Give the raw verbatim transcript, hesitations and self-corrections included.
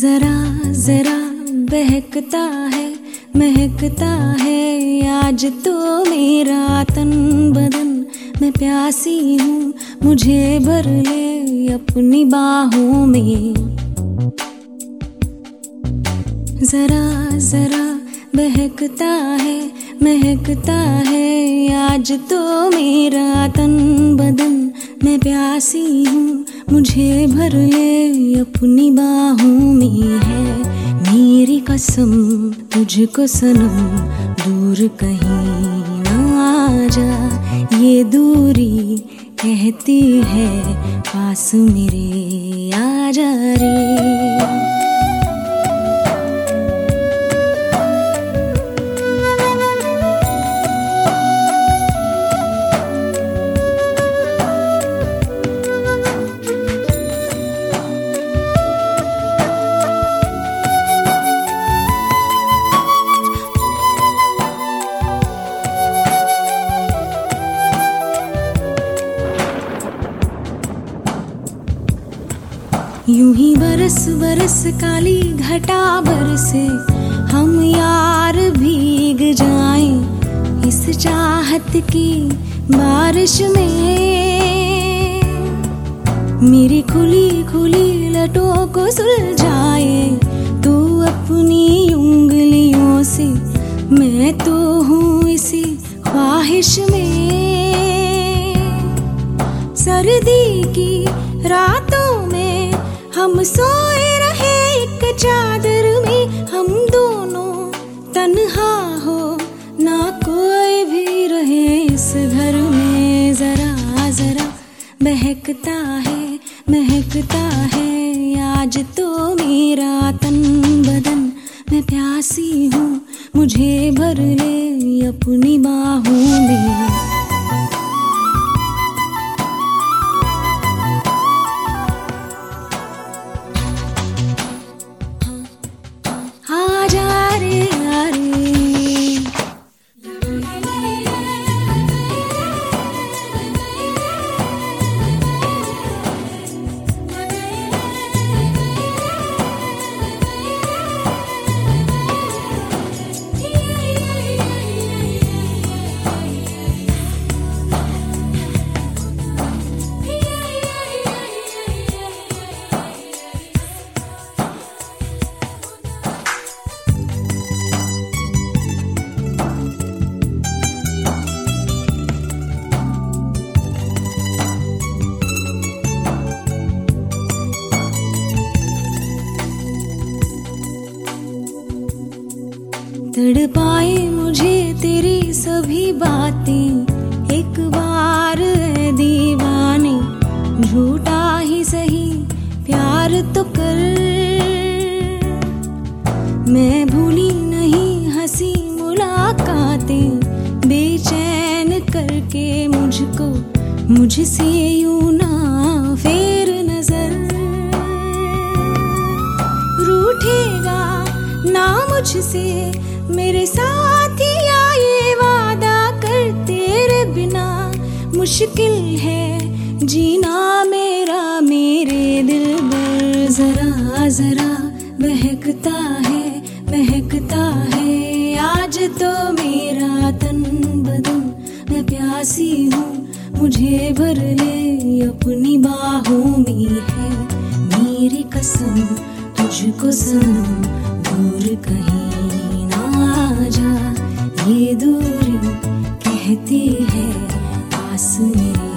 जरा जरा बहकता है महकता है आज तो मेरा तन बदन। मैं प्यासी हूँ मुझे भर ले अपनी बाहों में। जरा जरा बहकता है महकता है आज तो मेरा तन बदन। मैं प्यासी हूँ मुझे भर ले अपनी बाहों में। है मेरी कसम तुझको सनम दूर कहीं ना जा। ये दूरी कहती है पास मेरे आ जा रे। यूं ही बरस बरस काली घटा बरसे हम यार भीग जाएं इस चाहत की बारिश में। मेरी खुली खुली लटों को सुलझाए तू अपनी उंगलियों से। मैं तो हूँ इसी ख्वाहिश में। सर्दी की रातों में हम सोए रहे एक चादर में। हम दोनों तन्हा हो ना कोई भी रहे इस घर में। जरा जरा बहकता है महकता है आज तो मेरा तन बदन। मैं प्यासी हूँ मुझे भर ले अपनी बाहों में। तड़पाए मुझे तेरी सभी बातें एक बार है दीवाने। झूठा ही सही प्यार तो कर। मैं भूली नहीं हंसी मुलाकातें बेचैन करके मुझको मुझसे यूं ना फेर नजर। रूठेगा ना मुझसे मेरे साथिया ये वादा कर। तेरे बिना मुश्किल है जीना मेरा मेरे दिल पर। जरा जरा बहकता है महकता है आज तो मेरा तन बदन। मैं प्यासी हूँ मुझे भर ले अपनी बाहों में। है मेरी कसम तुझको सनम दूर कहीं जा। ये दूरी कहती है पास मेरे